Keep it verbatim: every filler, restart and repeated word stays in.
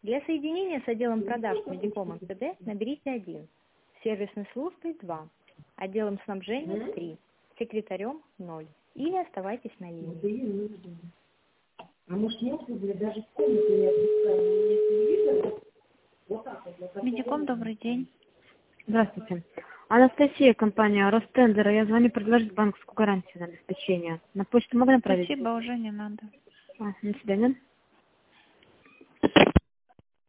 Для соединения с отделом продаж Медиком МТД наберите один, сервисной службой два, отделом снабжения три, секретарем ноль. Или оставайтесь на линии. А может, если бы даже в комнате не телевизор, вот так вот. Медиком, добрый день. Здравствуйте. Анастасия, компания Ростендера. Я звоню предложить банковскую гарантию на обеспечение. На почту могу направить? Спасибо, уже не надо. А, до свидания.